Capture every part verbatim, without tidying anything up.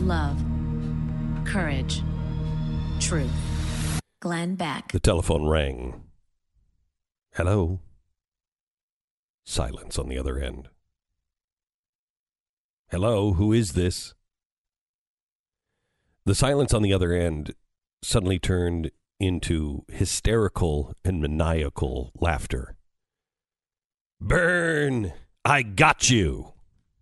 love, courage, truth. Glenn Beck. The telephone rang. Hello? Silence on the other end. Hello, who is this? The silence on the other end suddenly turned into hysterical and maniacal laughter. Burn! I got you!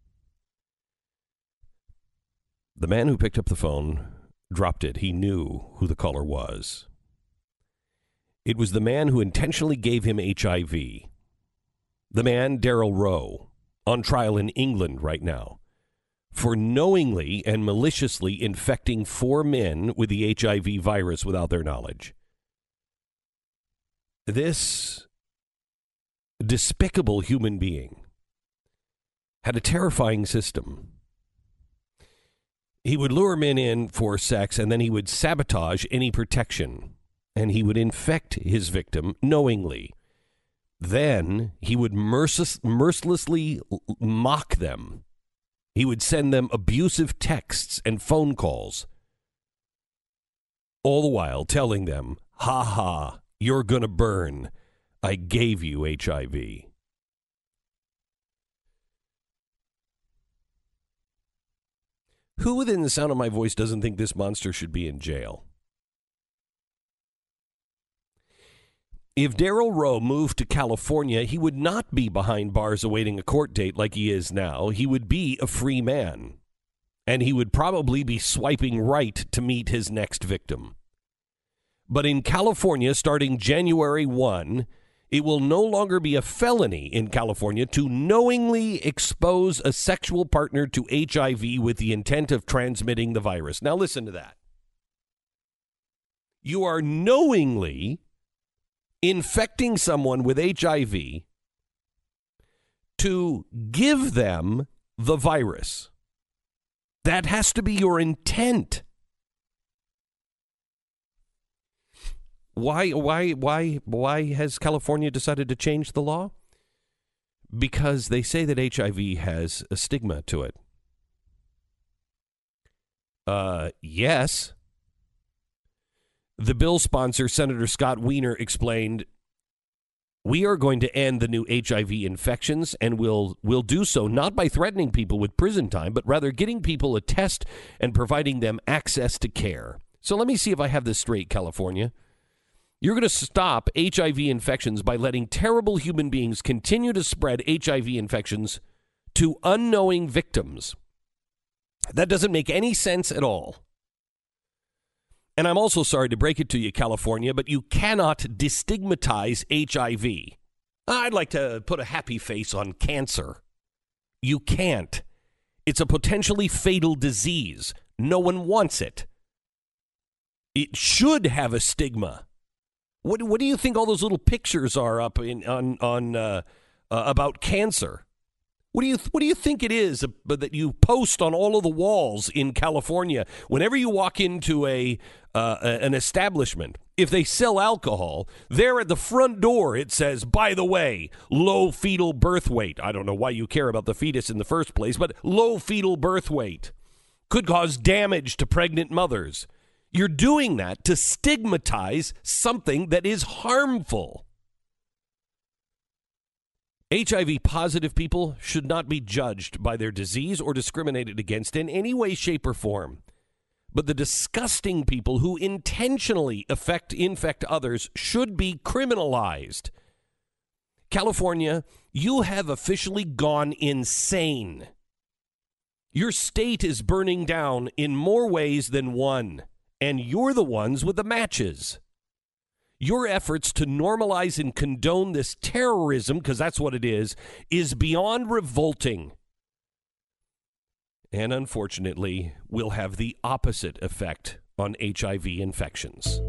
The man who picked up the phone dropped it. He knew who the caller was. It was the man who intentionally gave him H I V. The man, Daryl Rowe, on trial in England right now for knowingly and maliciously infecting four men with the H I V virus without their knowledge. This despicable human being had a terrifying system. He would lure men in for sex, and then he would sabotage any protection, and he would infect his victim knowingly. Then he would mercil- mercilessly mock them. He would send them abusive texts and phone calls, all the while telling them, ha ha, you're going to burn. I gave you H I V. Who within the sound of my voice doesn't think this monster should be in jail? If Daryl Rowe moved to California, he would not be behind bars awaiting a court date like he is now. He would be a free man. And he would probably be swiping right to meet his next victim. But in California, starting January first, it will no longer be a felony in California to knowingly expose a sexual partner to H I V with the intent of transmitting the virus. Now listen to that. You are knowingly infecting someone with H I V to give them the virus. That has to be your intent. Why, why, why, why has California decided to change the law? Because they say that H I V has a stigma to it. Uh, yes. The bill sponsor, Senator Scott Wiener, explained, we are going to end the new H I V infections, and we'll, we'll do so not by threatening people with prison time, but rather getting people a test and providing them access to care. So let me see if I have this straight, California. You're going to stop H I V infections by letting terrible human beings continue to spread H I V infections to unknowing victims. That doesn't make any sense at all. And I'm also sorry to break it to you, California, but you cannot destigmatize H I V. I'd like to put a happy face on cancer. You can't. It's a potentially fatal disease. No one wants it. It should have a stigma. What what do you think all those little pictures are up in on on uh, uh, about cancer? What do you what do you think it is that you post on all of the walls in California whenever you walk into a uh, an establishment? If they sell alcohol, there at the front door it says, by the way, low fetal birth weight. I don't know why you care about the fetus in the first place, but low fetal birth weight could cause damage to pregnant mothers. You're doing that to stigmatize something that is harmful. H I V positive people should not be judged by their disease or discriminated against in any way, shape, or form. But the disgusting people who intentionally affect, infect others should be criminalized. California, you have officially gone insane. Your state is burning down in more ways than one. And you're the ones with the matches. Your efforts to normalize and condone this terrorism, because that's what it is, is beyond revolting. And unfortunately, will have the opposite effect on H I V infections.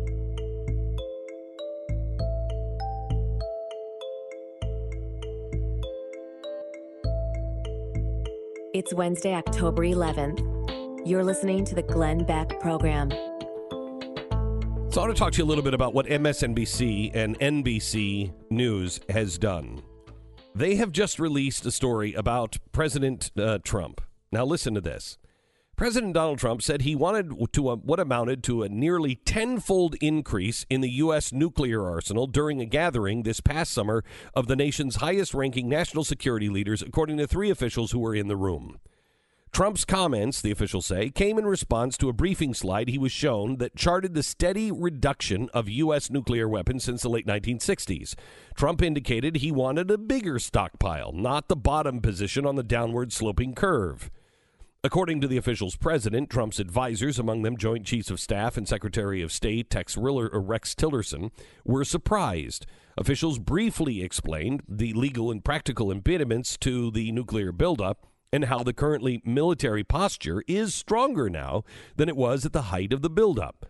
It's Wednesday, October eleventh. You're listening to the Glenn Beck Program. So I want to talk to you a little bit about what M S N B C and N B C News has done. They have just released a story about President uh, Trump. Now listen to this. President Donald Trump said he wanted to a, what amounted to a nearly tenfold increase in the U S nuclear arsenal during a gathering this past summer of the nation's highest-ranking national security leaders, according to three officials who were in the room. Trump's comments, the officials say, came in response to a briefing slide he was shown that charted the steady reduction of U S nuclear weapons since the late nineteen sixties. Trump indicated he wanted a bigger stockpile, not the bottom position on the downward-sloping curve. According to the official's president, Trump's advisors, among them Joint Chiefs of Staff and Secretary of State Tex Riller, or Rex Tillerson, were surprised. Officials briefly explained the legal and practical impediments to the nuclear buildup and how the currently military posture is stronger now than it was at the height of the buildup.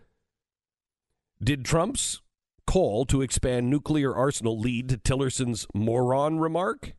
Did Trump's call to expand nuclear arsenal lead to Tillerson's moron remark?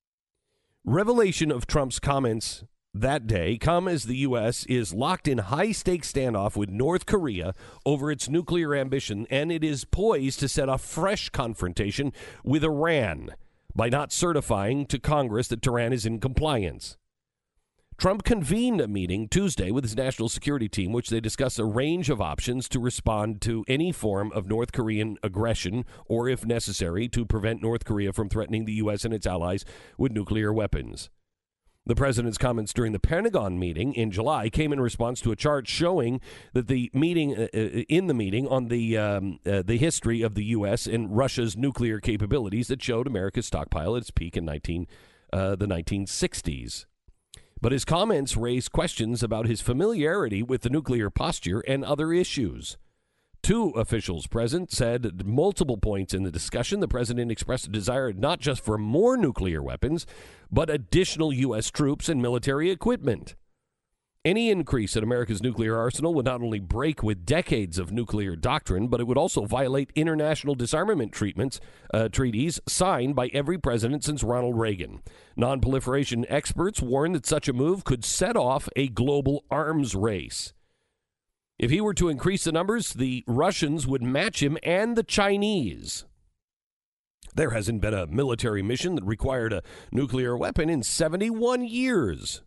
Revelation of Trump's comments that day come as the U S is locked in high-stakes standoff with North Korea over its nuclear ambition, and it is poised to set off fresh confrontation with Iran by not certifying to Congress that Tehran is in compliance. Trump convened a meeting Tuesday with his national security team, which they discussed a range of options to respond to any form of North Korean aggression, or, if necessary, to prevent North Korea from threatening the U S and its allies with nuclear weapons. The president's comments during the Pentagon meeting in July came in response to a chart showing that the meeting uh, in the meeting on the um, uh, the history of the U S and Russia's nuclear capabilities that showed America's stockpile at its peak in nineteen uh, the nineteen sixties. But his comments raised questions about his familiarity with the nuclear posture and other issues. Two officials present said at multiple points in the discussion the president expressed a desire not just for more nuclear weapons, but additional U S troops and military equipment. Any increase in America's nuclear arsenal would not only break with decades of nuclear doctrine, but it would also violate international disarmament treatments, uh, treaties signed by every president since Ronald Reagan. Non-proliferation experts warn that such a move could set off a global arms race. If he were to increase the numbers, the Russians would match him and the Chinese. There hasn't been a military mission that required a nuclear weapon in seventy-one years.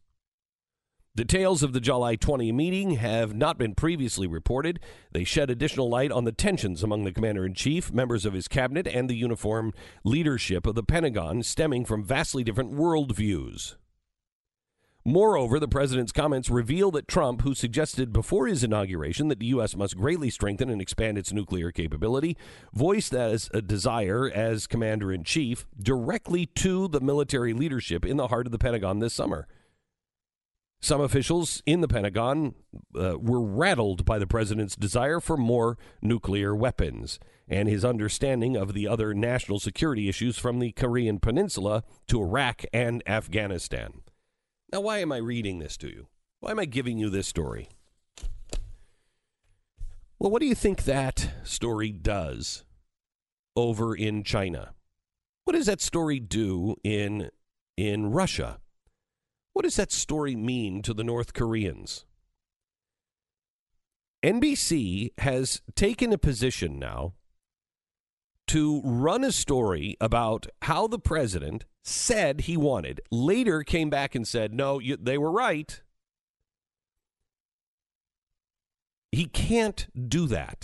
Details of the July twentieth meeting have not been previously reported. They shed additional light on the tensions among the commander-in-chief, members of his cabinet, and the uniformed leadership of the Pentagon, stemming from vastly different worldviews. Moreover, the president's comments reveal that Trump, who suggested before his inauguration that the U S must greatly strengthen and expand its nuclear capability, voiced that as a desire as commander-in-chief directly to the military leadership in the heart of the Pentagon this summer. Some officials in the Pentagon uh, were rattled by the president's desire for more nuclear weapons and his understanding of the other national security issues from the Korean Peninsula to Iraq and Afghanistan. Now, why am I reading this to you? Why am I giving you this story? Well, what do you think that story does over in China? What does that story do in in Russia? What does that story mean to the North Koreans? N B C has taken a position now to run a story about how the president said he wanted, later came back and said, no, you, they were right. He can't do that.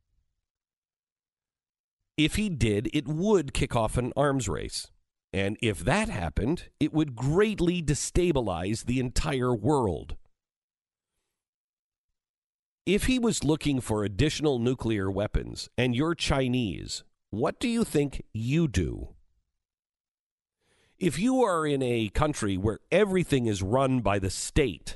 If he did, it would kick off an arms race. And if that happened, it would greatly destabilize the entire world. If he was looking for additional nuclear weapons and you're Chinese, what do you think you do? If you are in a country where everything is run by the state,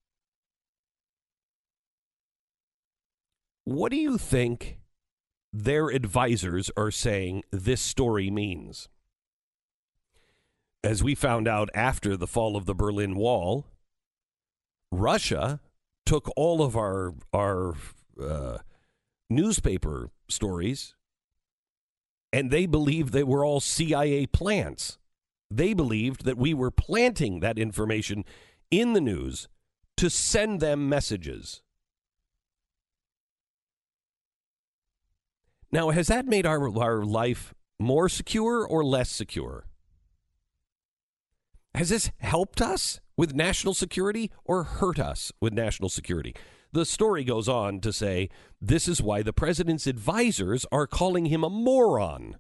what do you think their advisors are saying this story means? As we found out after the fall of the Berlin Wall, Russia took all of our our uh, newspaper stories, and they believed they were all C I A plants. They believed that we were planting that information in the news to send them messages. Now, has that made our, our life more secure or less secure? Has this helped us with national security or hurt us with national security? The story goes on to say this is why the president's advisors are calling him a moron.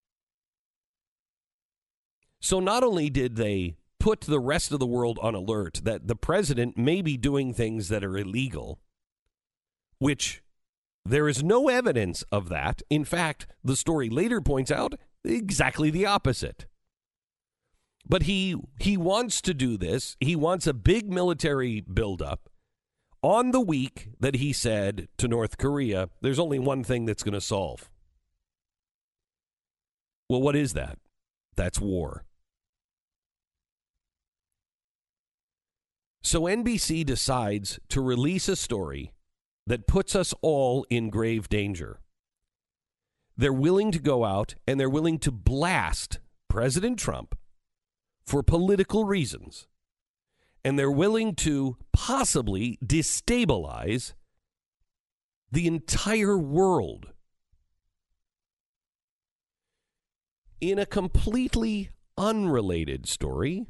So not only did they put the rest of the world on alert that the president may be doing things that are illegal, which there is no evidence of that. In fact, the story later points out exactly the opposite. But he he wants to do this. He wants a big military buildup on the week that he said to North Korea, there's only one thing that's going to solve. Well, what is that? That's war. So N B C decides to release a story that puts us all in grave danger. They're willing to go out and they're willing to blast President Trump for political reasons. And they're willing to possibly destabilize the entire world. In a completely unrelated story,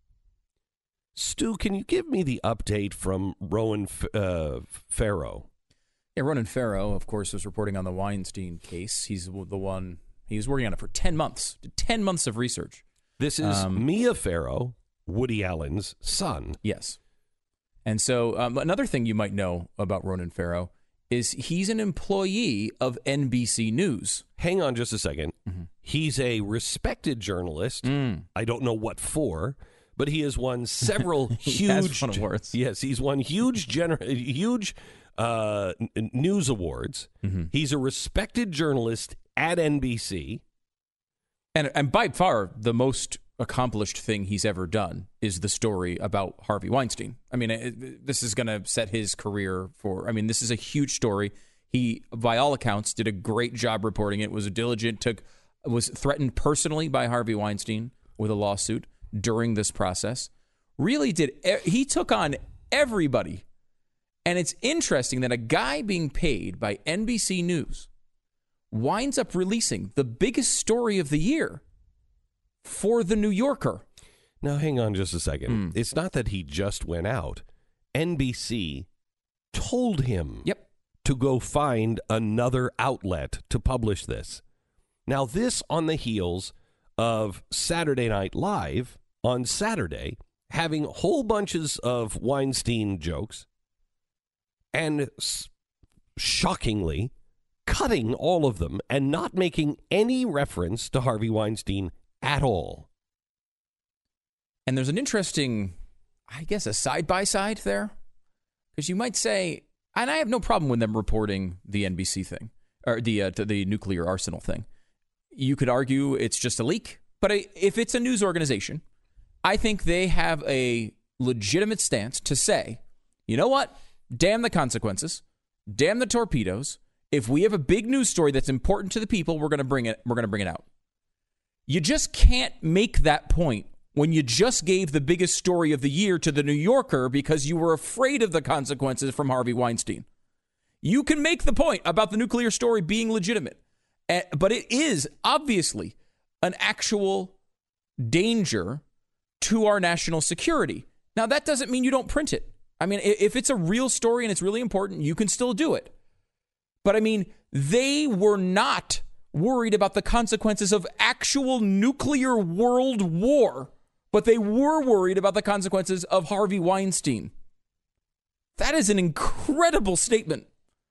Stu, can you give me the update from Ronan uh, Farrow? Yeah, Ronan Farrow, of course, was reporting on the Weinstein case. He's the one, he was working on it for ten months, ten months of research. This is Um, Mia Farrow, Woody Allen's son. Yes. And so um, another thing you might know about Ronan Farrow is he's an employee of N B C News. Hang on just a second. Mm-hmm. He's a respected journalist. Mm. I don't know what for, but he has won several He huge has won awards. Yes, he's won huge gener- huge uh, n- news awards. Mm-hmm. He's a respected journalist at N B C. And, and by far, the most accomplished thing he's ever done is the story about Harvey Weinstein. I mean, it, this is going to set his career for, I mean, this is a huge story. He, by all accounts, did a great job reporting it, was diligent, took, was threatened personally by Harvey Weinstein with a lawsuit during this process. Really did, he took on everybody. And it's interesting that a guy being paid by N B C News winds up releasing the biggest story of the year for The New Yorker. Now, hang on just a second. Mm. It's not that he just went out. N B C told him Yep. to go find another outlet to publish this. Now, this on the heels of Saturday Night Live on Saturday having whole bunches of Weinstein jokes and s- shockingly cutting all of them and not making any reference to Harvey Weinstein at all. And there's an interesting, I guess, a side-by-side there. Because you might say, and I have no problem with them reporting the N B C thing, or the, uh, the nuclear arsenal thing. You could argue it's just a leak. But if it's a news organization, I think they have a legitimate stance to say, you know what? Damn the consequences. Damn the torpedoes. If we have a big news story that's important to the people, we're going to bring it. We're going to bring it out. You just can't make that point when you just gave the biggest story of the year to The New Yorker because you were afraid of the consequences from Harvey Weinstein. You can make the point about the nuclear story being legitimate, but it is obviously an actual danger to our national security. Now, that doesn't mean you don't print it. I mean, if it's a real story and it's really important, you can still do it. But I mean, they were not worried about the consequences of actual nuclear world war, but they were worried about the consequences of Harvey Weinstein. That is an incredible statement.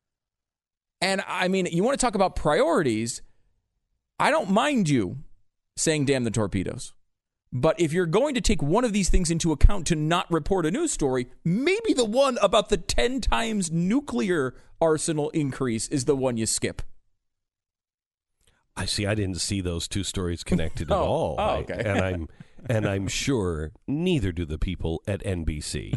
And I mean, you want to talk about priorities, I don't mind you saying damn the torpedoes. But if you're going to take one of these things into account to not report a news story, maybe the one about the ten times nuclear arsenal increase is the one you skip. I see. I didn't see those two stories connected at Oh, all. oh, I- okay. and I'm and I'm sure neither do the people at N B C.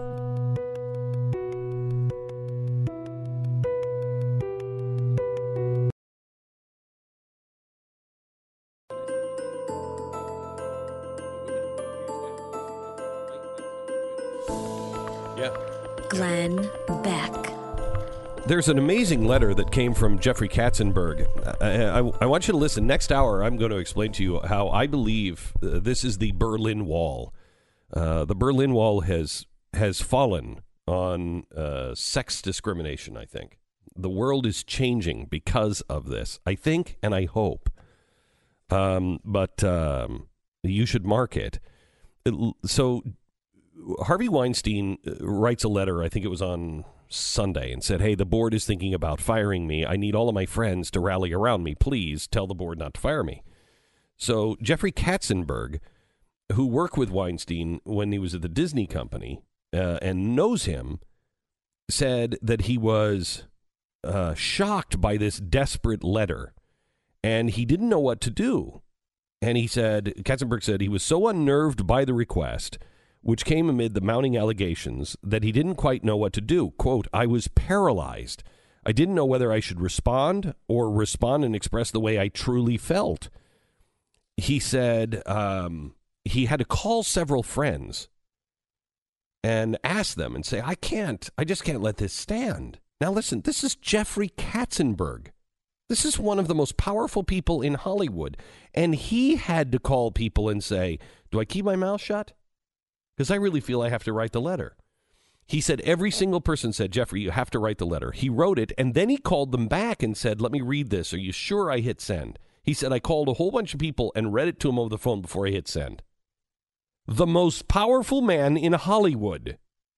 Yeah. Glenn Beck. There's an amazing letter that came from Jeffrey Katzenberg. I, I, I want you to listen. Next hour, I'm going to explain to you how I believe uh, this is the Berlin Wall. Uh, the Berlin Wall has has fallen on uh, sex discrimination, I think. The world is changing because of this, I think, and I hope. Um, but um, you should mark it. it. So Harvey Weinstein writes a letter, I think it was on Sunday, and said, hey, the board is thinking about firing me. I need all of my friends to rally around me. Please tell the board not to fire me. So Jeffrey Katzenberg, who worked with Weinstein when he was at the Disney company uh, and knows him, said that he was uh, shocked by this desperate letter, and he didn't know what to do. And he said, Katzenberg said he was so unnerved by the request, which came amid the mounting allegations, that he didn't quite know what to do. Quote, I was paralyzed. I didn't know whether I should respond or respond and express the way I truly felt. He said um, he had to call several friends and ask them and say, I can't, I just can't let this stand. Now listen, this is Jeffrey Katzenberg. This is one of the most powerful people in Hollywood. And he had to call people and say, do I keep my mouth shut? Because I really feel I have to write the letter. He said every single person said, Jeffrey, you have to write the letter. He wrote it, and then he called them back and said, let me read this. Are you sure I hit send? He said, I called a whole bunch of people and read it to him over the phone before I hit send. The most powerful man in Hollywood.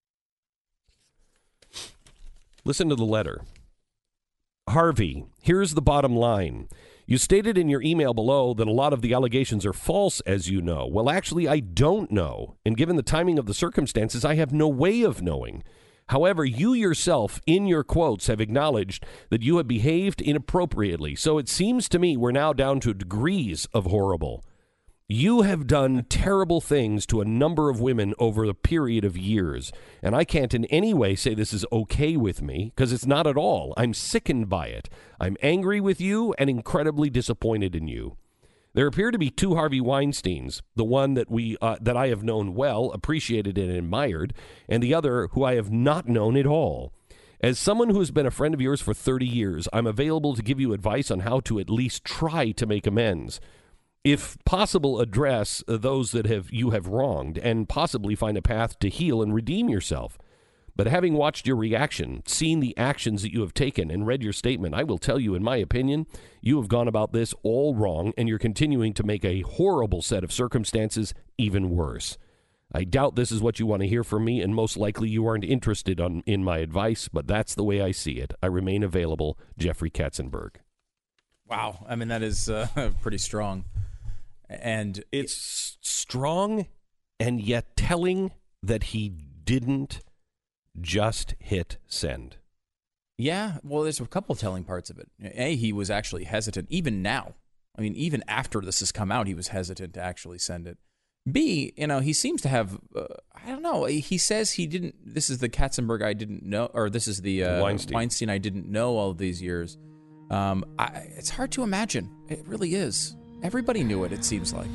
Listen to the letter. Harvey, here's the bottom line. You stated in your email below that a lot of the allegations are false, as you know. Well, actually, I don't know. And given the timing of the circumstances, I have no way of knowing. However, you yourself, in your quotes, have acknowledged that you have behaved inappropriately. So it seems to me we're now down to degrees of horrible. You have done terrible things to a number of women over a period of years, and I can't in any way say this is okay with me, because it's not at all. I'm sickened by it. I'm angry with you and incredibly disappointed in you. There appear to be two Harvey Weinsteins, the one that we uh, that I have known well, appreciated and admired, and the other who I have not known at all. As someone who has been a friend of yours for thirty years, I'm available to give you advice on how to at least try to make amends. If possible, address those that have you have wronged and possibly find a path to heal and redeem yourself. But having watched your reaction, seen the actions that you have taken, and read your statement, I will tell you, in my opinion, you have gone about this all wrong, and you're continuing to make a horrible set of circumstances even worse. I doubt this is what you want to hear from me, and most likely you aren't interested on, in my advice, but that's the way I see it. I remain available, Jeffrey Katzenberg. Wow. I mean, that is uh, pretty strong. And it's strong and yet telling that he didn't just hit send. Yeah, well, there's a couple telling parts of it. A, he was actually hesitant, even now. I mean, even after this has come out, he was hesitant to actually send it. B, you know, he seems to have, uh, I don't know, he says he didn't, this is the Katzenberg I didn't know, or this is the uh, Weinstein. Weinstein I didn't know all of these years. Um, I, it's hard to imagine. It really is. Everybody knew it, it seems like.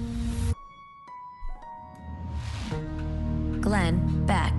Glenn Beck.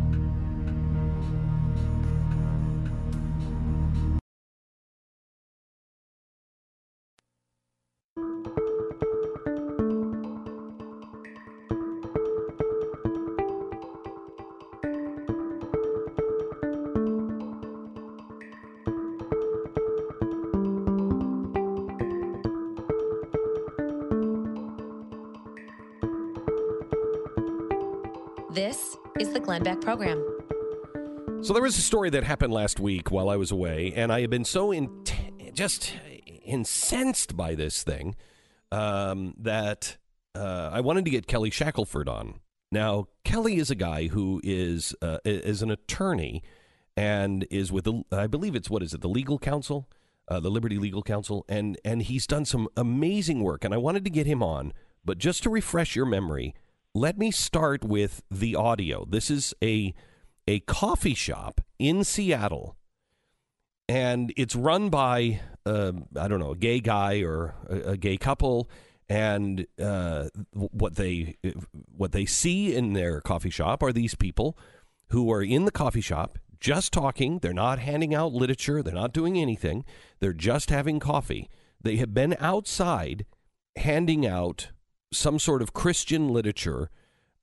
This is the Glenn Beck Program. So there was a story that happened last week while I was away, and I have been so in- just incensed by this thing um, that uh, I wanted to get Kelly Shackelford on. Now, Kelly is a guy who is uh, is an attorney and is with, the, I believe it's, what is it, the Legal Counsel, uh, the Liberty Legal Counsel, and, and he's done some amazing work, and I wanted to get him on, but just to refresh your memory, let me start with the audio. This is a a coffee shop in Seattle, and it's run by, uh, I don't know, a gay guy or a, a gay couple, and uh, what they what they see in their coffee shop are these people who are in the coffee shop just talking. They're not handing out literature. They're not doing anything. They're just having coffee. They have been outside handing out some sort of Christian literature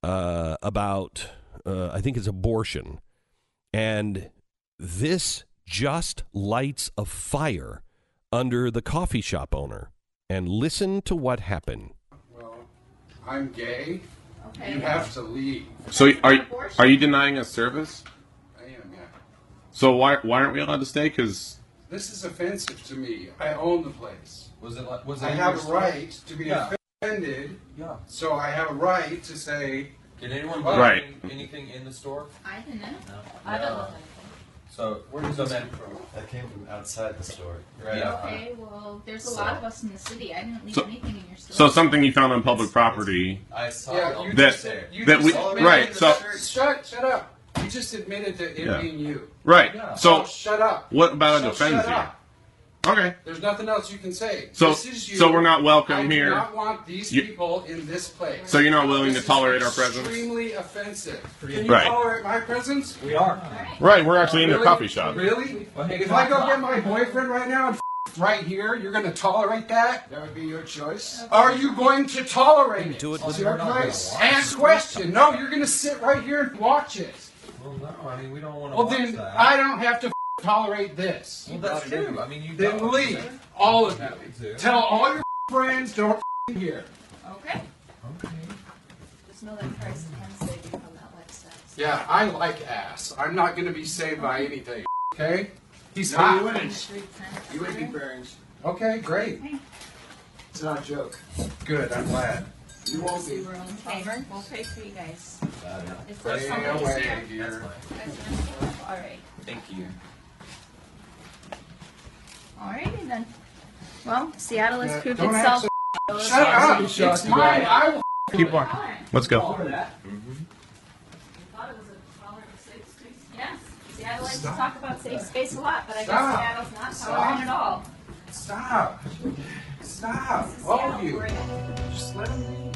uh, about, uh, I think it's abortion. And this just lights a fire under the coffee shop owner. And listen to what happened. Well, I'm gay. Okay. You have to leave. So are are you denying us service? I am, yeah. So why why aren't we allowed to stay? Because this is offensive to me. I own the place. Was it? Was it I have a right to be yeah. offended. Yeah. So I have a right to say. Did anyone buy right. anything in the store? I didn't. No. I don't know. So where does that come from? That came from outside the store. Right. Yeah. Okay, well, there's a So- lot of us in the city. I didn't leave So- anything in your store. so something you found on public property. I saw Yeah, it you That- just said, you that just we- admitted right, to- so- shut shut up. You just admitted to it Yeah. being you. Right. Yeah. So shut up. what about So it offends shut you? up. Okay. There's nothing else you can say. So this is you. so we're not welcome I here. do not want these You- people in this place. So you're not willing This to tolerate is our presence? Extremely offensive. Can you Right. tolerate my presence? We are. Right. We're actually in Really? the coffee shop. Really? Well, hey, If I go get my boyfriend right now and f- right here, you're going to tolerate that? That would be your choice. Are you going to tolerate it? Do it with- See our We're not gonna place? watch Ask question. No, you're going to sit right here and watch it. Well, no. I mean, we don't want to Well, watch then that. I don't have to f- tolerate this. Well, that's true. I mean, you Then don't. leave, all of you. do. Tell all your f- friends don't f- here. Okay. Okay. Just know that Christ can save you from that lifestyle. Yeah, I like ass. I'm not going to be saved by anything. Okay? He's No, hot. you wouldn't. Street kind of You wouldn't be fire. bearing. Okay, great. It's not a joke. Good. I'm glad. You won't See, be. we're on favor. We'll pray for you guys. If Stay there's somebody away, here, dear. you guys are in- all right. Thank you. Alrighty then. Well, Seattle has Yeah, proved don't itself. act Shut up! It's mine. I will. Keep on. Let's go. Thought it was a tolerant safe space. Yes, Seattle likes to talk about safe space a lot, but I guess Stop. Seattle's not Stop. tolerant at all. Stop. Stop. This is All Seattle of you. for you. Just let him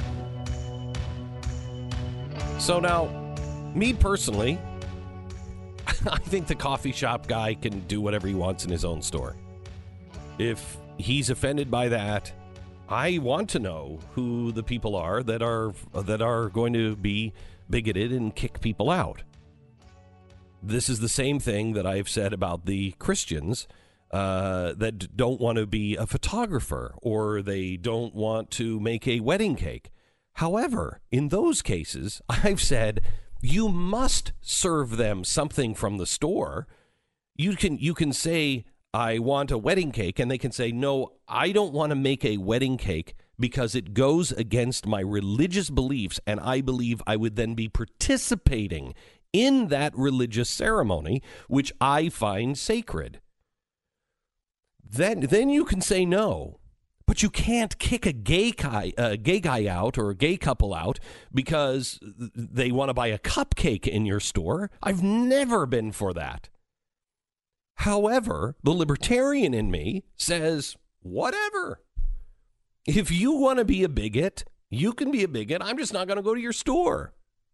leave. So now, me personally, I think the coffee shop guy can do whatever he wants in his own store. If he's offended by that, I want to know who the people are that are that are going to be bigoted and kick people out. This is the same thing that I've said about the Christians uh, that don't want to be a photographer or they don't want to make a wedding cake. However, in those cases, I've said you must serve them something from the store. You can you can say, I want a wedding cake, and they can say, no, I don't want to make a wedding cake because it goes against my religious beliefs, and I believe I would then be participating in that religious ceremony, which I find sacred. Then, then you can say no. But you can't kick a gay guy, a gay guy out or a gay couple out because they want to buy a cupcake in your store. I've never been for that. However, the libertarian in me says, whatever. If you want to be a bigot, you can be a bigot. I'm just not going to go to your store.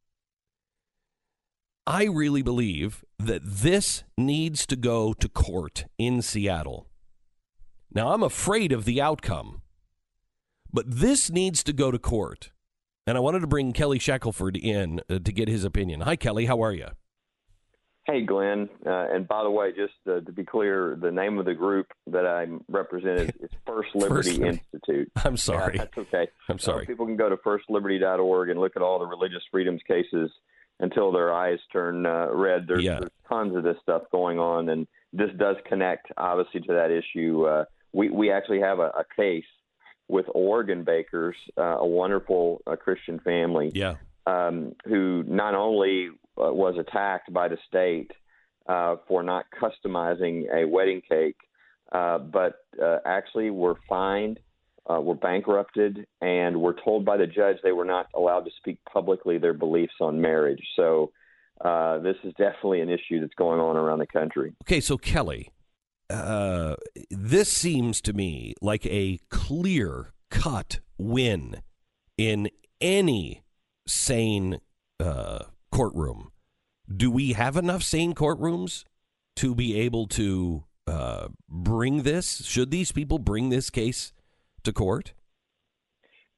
I really believe that this needs to go to court in Seattle. Now, I'm afraid of the outcome, but this needs to go to court. And I wanted to bring Kelly Shackelford in uh, to get his opinion. Hi, Kelly. How are you? Hey, Glenn. Uh, and by the way, just uh, to be clear, the name of the group that I represent is, is First Liberty First Liberty. Institute. I'm sorry. Yeah, that's okay. I'm sorry. Uh, people can go to first liberty dot org and look at all the religious freedoms cases until their eyes turn uh, red. There's, Yeah. there's tons of this stuff going on, and this does connect, obviously, to that issue. Uh, we, we actually have a, a case with Oregon Bakers, uh, a wonderful uh, Christian family, Yeah. um, who not only uh, was attacked by the state uh, for not customizing a wedding cake, uh, but uh, actually were fined, uh, were bankrupted, and were told by the judge they were not allowed to speak publicly their beliefs on marriage. So uh, this is definitely an issue that's going on around the country. Okay, so Kelly, uh, this seems to me like a clear-cut win in any sane uh, courtroom. Do we have enough sane courtrooms to be able to uh, bring this? Should these people bring this case to court?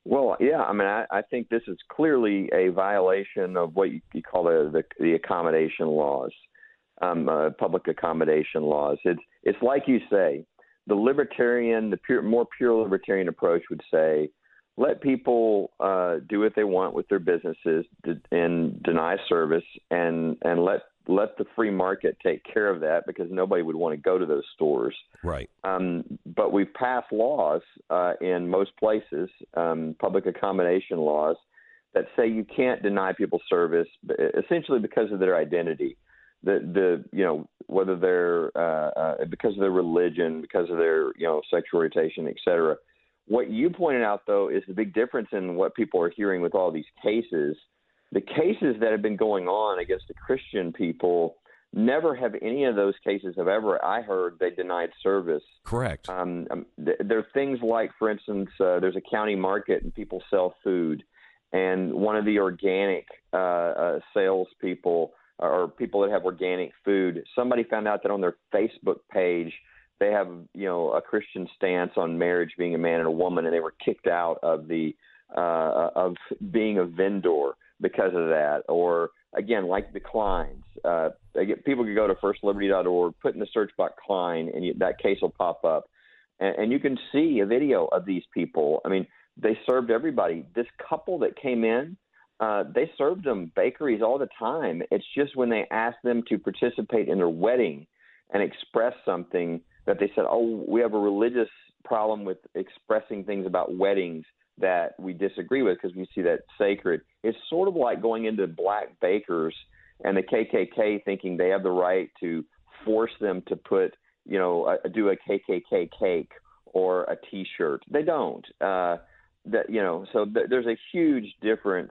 Well, yeah, I mean, I, I think this is clearly a violation of what you, you call the, the the accommodation laws, um, uh, public accommodation laws. It's it's like you say, the libertarian, the pure, more pure libertarian approach would say, let people uh, do what they want with their businesses and deny service, and and let let the free market take care of that, because nobody would want to go to those stores. Right. Um, but we've passed laws uh, in most places, um, public accommodation laws, that say you can't deny people service, essentially because of their identity. The the you know whether they're uh, uh, because of their religion, because of their you know sexual orientation, et cetera. What you pointed out, though, is the big difference in what people are hearing with all these cases. The cases that have been going on against the Christian people, never have any of those cases have ever, I heard, they denied service. Correct. Um, um, th- there are things like, for instance, uh, there's a county market and people sell food, and one of the organic uh, uh, salespeople or people that have organic food, somebody found out that on their Facebook page they have, you know, a Christian stance on marriage being a man and a woman, and they were kicked out of the uh, of being a vendor because of that. Or again, like the Kleins, uh, they get, people can go to first liberty dot org, put in the search box Klein, and you, that case will pop up, and, and you can see a video of these people. I mean, they served everybody. This couple that came in, uh, they served them bakeries all the time. It's just when they asked them to participate in their wedding and express something, that they said, oh, we have a religious problem with expressing things about weddings that we disagree with because we see that sacred. It's sort of like going into black bakers and the K K K thinking they have the right to force them to put, you know, a, do a K K K cake or a T-shirt. They don't. Uh, that you know, so th- there's a huge difference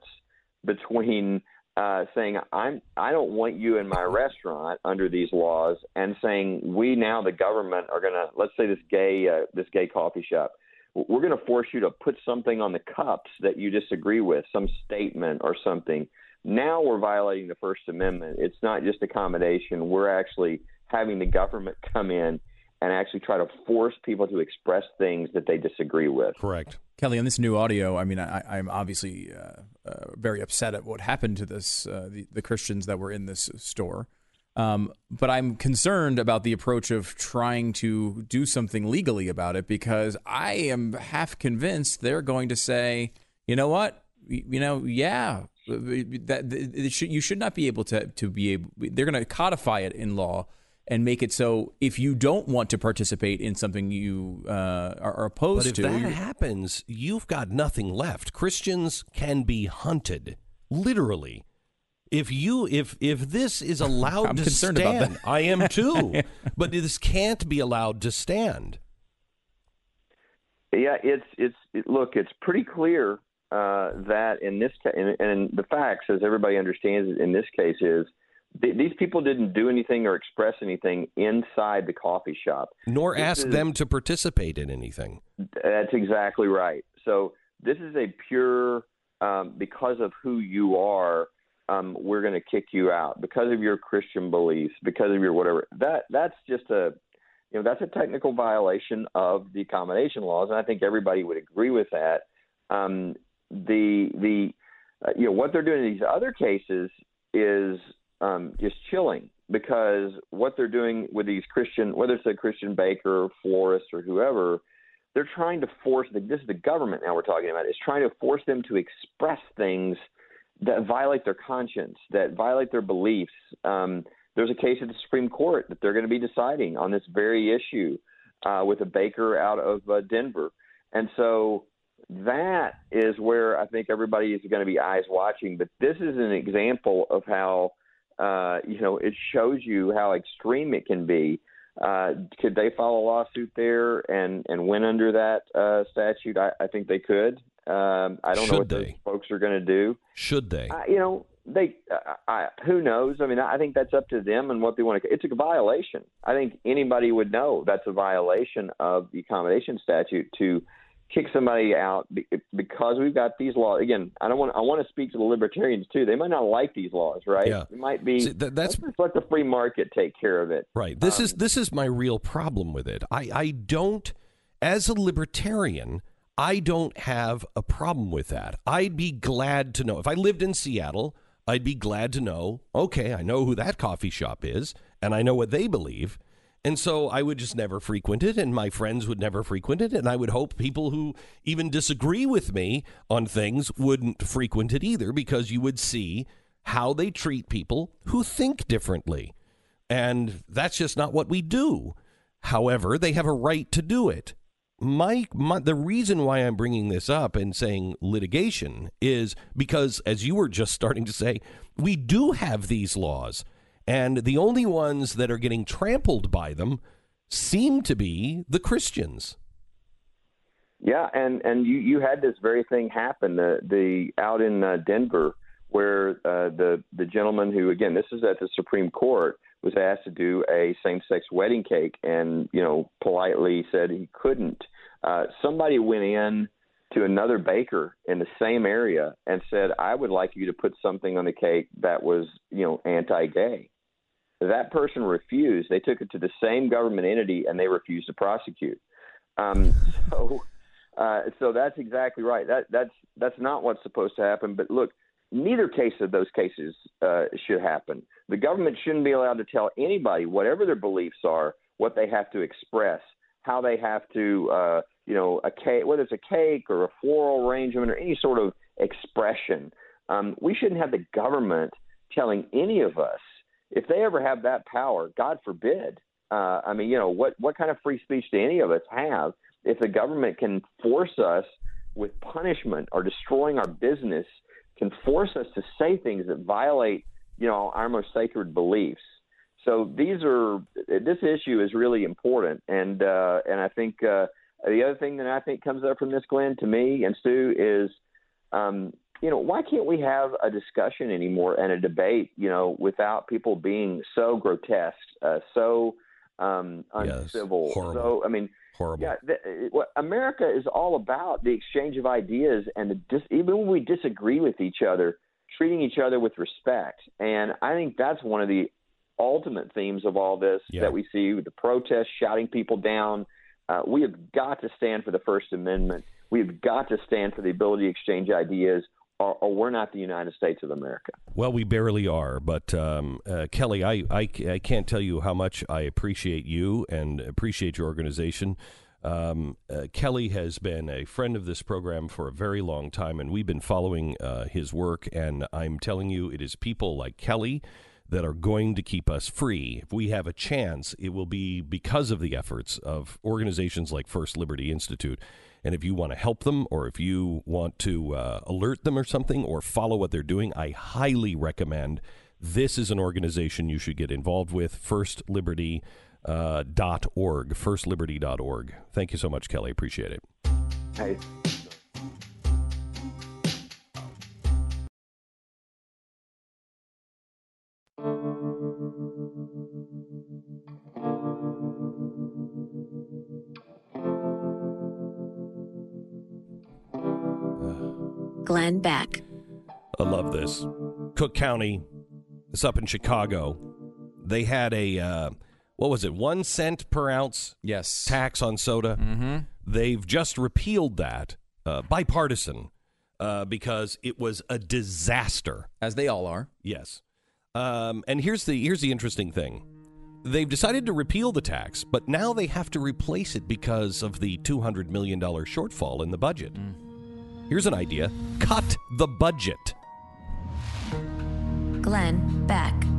between Uh, saying I'm I don't want you in my restaurant under these laws, and saying we now the government are gonna, let's say this gay uh, this gay coffee shop, we're gonna force you to put something on the cups that you disagree with, some statement or something. Now we're violating the First Amendment. It's not just accommodation. We're actually having the government come in and actually try to force people to express things that they disagree with. Correct. Kelly, on this new audio, I mean, I, I'm obviously uh, uh, very upset at what happened to this uh, the, the Christians that were in this store. Um, but I'm concerned about the approach of trying to do something legally about it, because I am half convinced they're going to say, you know what, you know, yeah, that, that should, you should not be able to to be able. They're going to codify it in law and make it so if you don't want to participate in something you uh, are, are opposed to. But if that happens, you've got nothing left. Christians can be hunted, literally. If you if if this is allowed I'm to concerned stand, about that. I am too. But this can't be allowed to stand. Yeah, it's it's it, look, it's pretty clear uh, that in this case, and, and the facts, as everybody understands it, in this case is, these people didn't do anything or express anything inside the coffee shop. Nor this ask is, them to participate in anything. That's exactly right. So this is a pure, um, because of who you are, um, we're going to kick you out because of your Christian beliefs, because of your whatever. That that's just a, you know, that's a technical violation of the accommodation laws, and I think everybody would agree with that. Um, the the, uh, you know, what they're doing in these other cases is um, just chilling, because what they're doing with these Christian, whether it's a Christian baker or florist or whoever, they're trying to force, the, this is the government now we're talking about, is trying to force them to express things that violate their conscience, that violate their beliefs. Um, there's a case at the Supreme Court that they're going to be deciding on this very issue uh, with a baker out of uh, Denver. And so that is where I think everybody is going to be eyes watching. But this is an example of how, uh, you know, it shows you how extreme it can be. Uh, could they file a lawsuit there and, and win under that uh, statute? I, I think they could. Um, I don't Should know what they? those folks are going to do. Should they? Uh, you know, they. Uh, I, who knows? I mean, I think that's up to them and what they want to. It's a violation. I think anybody would know that's a violation of the accommodation statute to kick somebody out because we've got these laws. Again, I don't want. I want to speak to the libertarians too. They might not like these laws, right? Yeah. It might be. See, that, that's let's let the free market take care of it. Right. This um, is this is my real problem with it. I, I don't, as a libertarian, I don't have a problem with that. I'd be glad to know. If I lived in Seattle, I'd be glad to know, okay, I know who that coffee shop is, and I know what they believe. And so I would just never frequent it, and my friends would never frequent it, and I would hope people who even disagree with me on things wouldn't frequent it either, because you would see how they treat people who think differently. And that's just not what we do. However, they have a right to do it. My, my the reason why I'm bringing this up and saying litigation is because, as you were just starting to say, we do have these laws. And the only ones that are getting trampled by them seem to be the Christians. Yeah, and, and you, you had this very thing happen the, the out in uh, Denver, where uh, the the gentleman who, again, this is at the Supreme Court, was asked to do a same-sex wedding cake, and you know politely said he couldn't. Uh, somebody went in to another baker in the same area and said, "I would like you to put something on the cake that was, you know, anti-gay." That person refused. They took it to the same government entity, and they refused to prosecute. Um, so, uh, so that's exactly right. That that's that's not what's supposed to happen. But look, neither case of those cases uh, should happen. The government shouldn't be allowed to tell anybody, whatever their beliefs are, what they have to express, how they have to, uh, you know, a cake, whether it's a cake or a floral arrangement or any sort of expression. Um, we shouldn't have the government telling any of us. If they ever have that power, God forbid. Uh, I mean, you know, what, what kind of free speech do any of us have if the government can force us with punishment or destroying our business, can force us to say things that violate, you know, our most sacred beliefs? So these are this issue is really important, and uh, and I think uh, the other thing that I think comes up from this, Glenn, to me and Stu, is um, you know, why can't we have a discussion anymore and a debate, you know, without people being so grotesque, uh, so um, uncivil? Yes, horrible. So I mean, horrible. Yeah, the, what America is all about the exchange of ideas, and the dis, even when we disagree with each other, treating each other with respect. And I think that's one of the ultimate themes of all this yeah. that we see with the protests, shouting people down. Uh, we have got to stand for the First Amendment. We have got to stand for the ability to exchange ideas, or, or we're not the United States of America. Well, we barely are. But, um, uh, Kelly, I, I, I can't tell you how much I appreciate you and appreciate your organization. Um, uh, Kelly has been a friend of this program for a very long time, and we've been following uh, his work. And I'm telling you, it is people like Kelly that are going to keep us free. If we have a chance, it will be because of the efforts of organizations like First Liberty Institute. And if you want to help them, or if you want to uh, alert them or something, or follow what they're doing, I highly recommend this is an organization you should get involved with, first liberty dot org, first liberty dot org. Thank you so much, Kelly. Appreciate it. Hey. Glenn Beck. I love this. Cook County, it's up in Chicago. They had a, uh, what was it, one cent per ounce yes. tax on soda. Mm-hmm. They've just repealed that, uh, bipartisan, uh, because it was a disaster. As they all are. Yes. Um, and here's the here's the interesting thing. They've decided to repeal the tax, but now they have to replace it because of the two hundred million dollars shortfall in the budget. Mm. Here's an idea. Cut the budget. Glenn Beck.